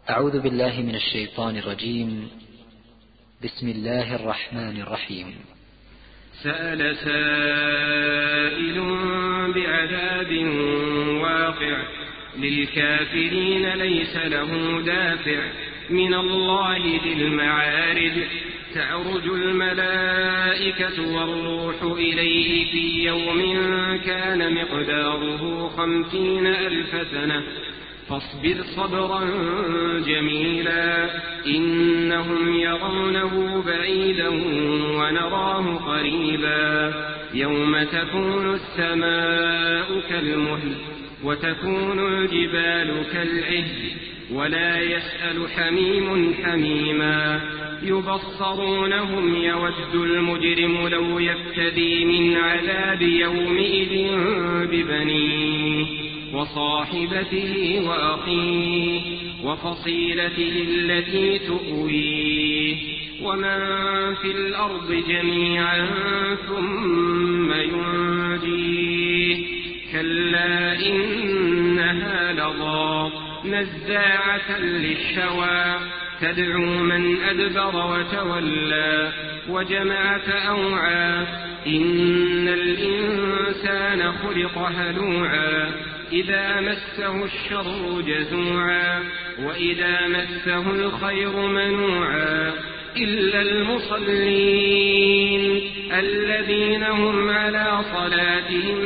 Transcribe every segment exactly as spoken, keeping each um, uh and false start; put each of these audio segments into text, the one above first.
أعوذ بالله من الشيطان الرجيم. بسم الله الرحمن الرحيم. سأل سائل بعذاب واقع للكافرين ليس له دافع من الله ذي المعارج تعرج الملائكة والروح إليه في يوم كان مقداره خمسين ألف سنة فاصبر صبرا جميلا إنهم يرونه بعيدا ونراه قريبا يوم تكون السماء كالمهل وتكون الجبال كالعهن ولا يسأل حميم حميما يبصرونهم يود المجرم لو يفتدي من عذاب يومئذ ببنيه وصاحبته وأخيه وفصيلته التي تؤويه ومن في الأرض جميعا ثم ينجيه كلا إنها لظى نزاعة للشوى تدعو من أدبر وتولى وجمع فأوعى إن الإنسان خلق هلوعا إذا مسه الشر جزوعا وإذا مسه الخير منوعا إلا المصلين الذين هم على صلاتهم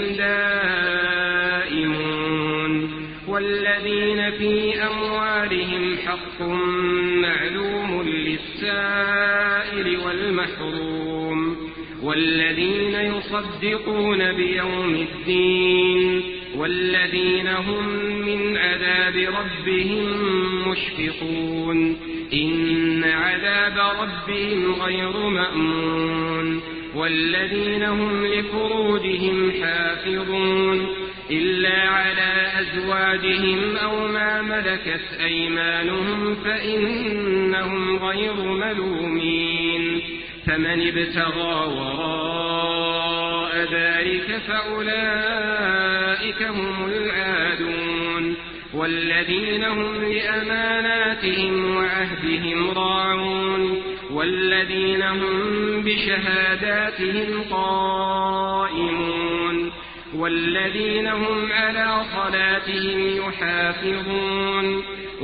دائمون والذين في أموالهم حق معلوم للسائل والمحروم والذين يصدقون بيوم الدين والذين هم من عذاب ربهم مشفقون إن عذاب ربهم غير مأمون والذين هم لفروجهم حافظون إلا على أزواجهم أو ما ملكت أيمانهم فإنهم غير ملومين فمن ابتغى وراء ذلك فأولئك هم العادون والذين هم لأماناتهم وعهدهم راعون والذين هم بشهاداتهم قائمون والذين هم على صلاتهم يحافظون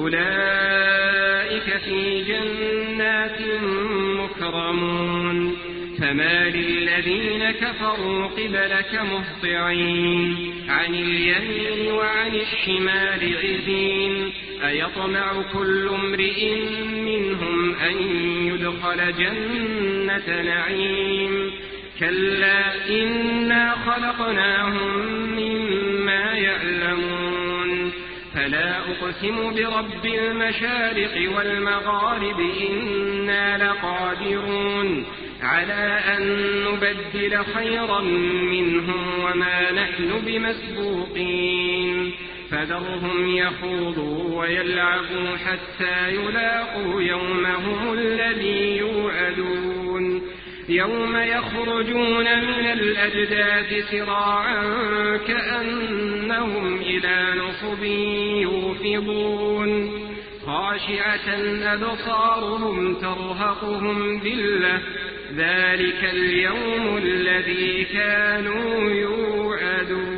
أولئك في جنات مكرمون فما للذين كفروا قبلك مهطعين عن اليمين وعن الشمال عزين أيطمع كل امرئ منهم أن يدخل جنة نعيم كلا إنا خلقناهم مما يعلمون فلا أقسم برب المشارق والمغارب إنا لقادرون على أن نبدل خيرا منهم وما نحن بمسبوقين فذرهم يخوضوا ويلعبوا حتى يلاقوا يومهم الذي يوعدون يوم يخرجون من الأجداث سراعا كأنهم إلى نصب يوفضون خاشعة أبصارهم ترهقهم ذلة ذلك اليوم الذي كانوا يوعدون.